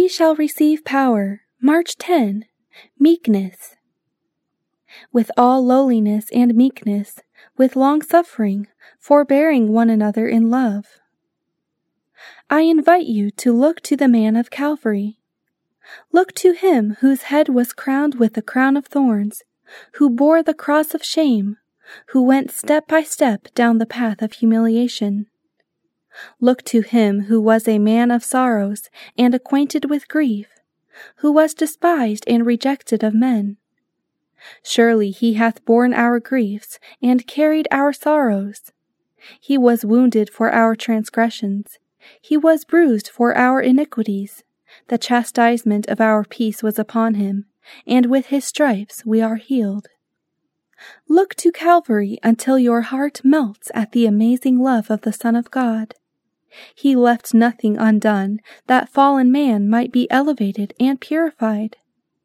Ye shall receive power. March 10. Meekness. With all lowliness and meekness, with long-suffering, forbearing one another in love. I invite you to look to the man of Calvary. Look to him whose head was crowned with the crown of thorns, who bore the cross of shame, who went step by step down the path of humiliation. Look to him who was a man of sorrows and acquainted with grief, who was despised and rejected of men. Surely he hath borne our griefs and carried our sorrows. He was wounded for our transgressions, he was bruised for our iniquities. The chastisement of our peace was upon him, and with his stripes we are healed. Look to Calvary until your heart melts at the amazing love of the Son of God. He left nothing undone that fallen man might be elevated and purified.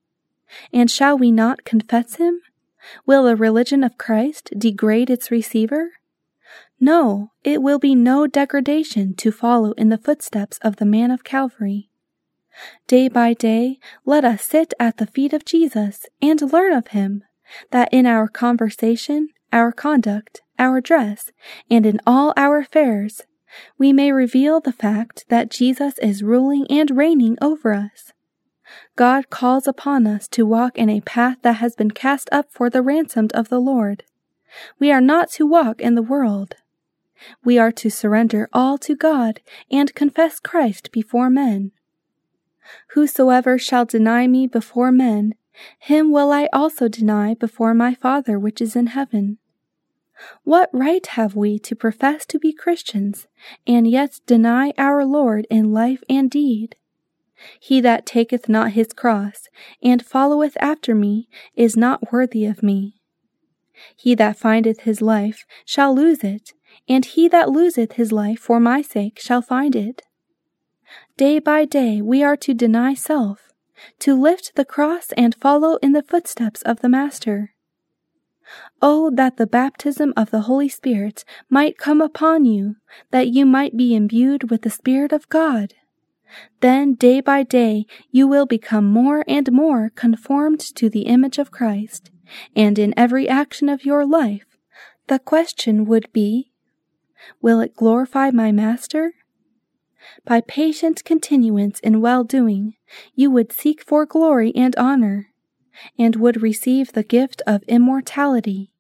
And shall we not confess him? Will the religion of Christ degrade its receiver? No, it will be no degradation to follow in the footsteps of the man of Calvary. Day by day, let us sit at the feet of Jesus and learn of him, that in our conversation, our conduct, our dress, and in all our affairs, we may reveal the fact that Jesus is ruling and reigning over us. God calls upon us to walk in a path that has been cast up for the ransomed of the Lord. We are not to walk in the world. We are to surrender all to God and confess Christ before men. Whosoever shall deny me before men, him will I also deny before my Father which is in heaven. What right have we to profess to be Christians, and yet deny our Lord in life and deed? He that taketh not his cross, and followeth after me, is not worthy of me. He that findeth his life shall lose it, and he that loseth his life for my sake shall find it. Day by day we are to deny self, to lift the cross and follow in the footsteps of the Master. Oh, that the baptism of the Holy Spirit might come upon you, that you might be imbued with the Spirit of God. Then day by day you will become more and more conformed to the image of Christ, and in every action of your life, the question would be, will it glorify my Master? By patient continuance in well-doing, you would seek for glory and honor, and would receive the gift of immortality.